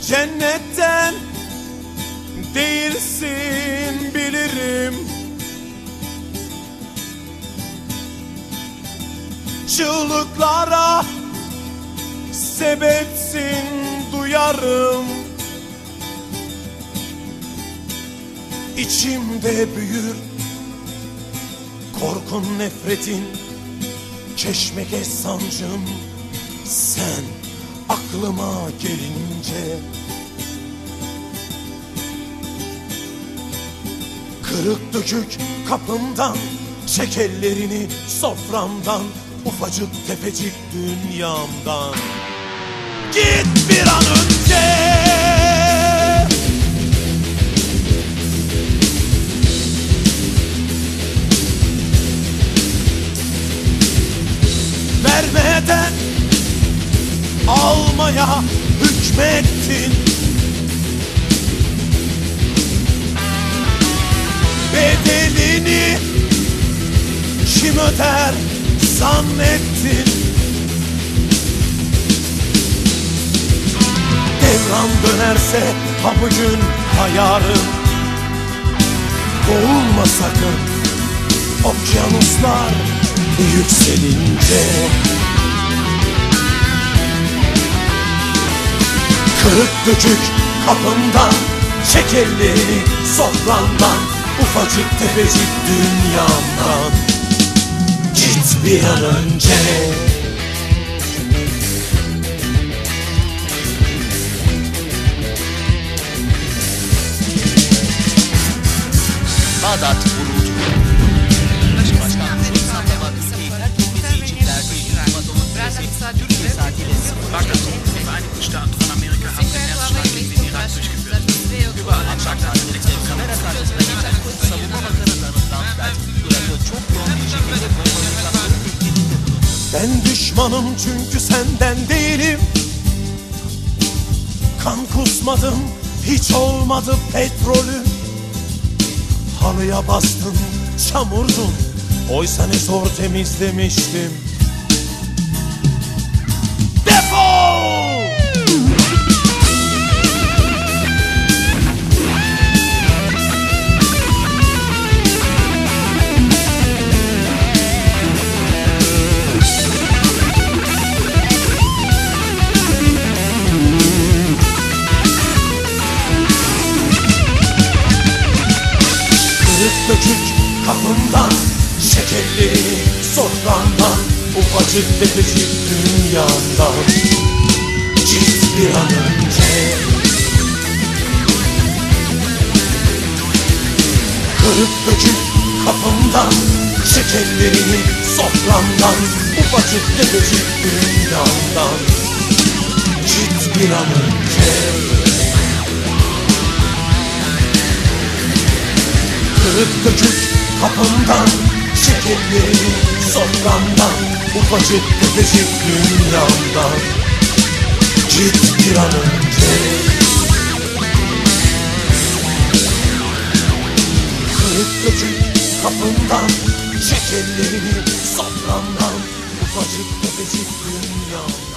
cennetten değilsin bilirim. Çığlıklara sebepsin duyarım. İçimde büyür korkun, nefretin, keşmekeş sancım. Sen aklıma gelince kırık dökük kapımdan çek ellerini, soframdan, ufacık tefecik dünyamdan. Git bir an önce. Vermeden almaya hükmettin. Bedelini kim öder zannettin? Devran dönerse ha bugün hayarım. Boğulma sakın okyanuslar yükselince. Kırık dökük kapımdan çek ellerini, sofrandan, ufacık tefecik dünyamdan. Git bir an önce. Bağdat vuruldu. Başkanlığı sallama ülkeyi terk etmesi için verdiği ultimatomın süresi 2 saat ile sıfırlandı. Die Vereinigten Staaten von Amerika haben den Erstschlag gegen den Irak durchgeführt. Überall in Bagdad Kamera karşısında geçen Savunma Bakanı Donald Rumsfeld, Irak'ı çok yoğun bir şekilde bombalıkları tehdidinde bulundu. Ben düşmanım çünkü senden değilim. Kan kusmadım, hiç olmadı petrolüm. Halıya bastın, çamurdun, oysa ne zor temizlemiştim. Defol! Kırık dökük kapımdan çek ellerini, sofrandan, ufacık tefecik dünyamdan. Git bir an önce. Kırık dökük kapımdan çek ellerini, soframdan, ufacık tefecik dünyamdan. Git bir an önce. Kırık dökük kapımdan çek ellerini, soframdan, ufacık tefecik dünyamdan. Git bir an önce. Kırık dökük kapımdan çek ellerini, soframdan, ufacık tefecik dünyamdan.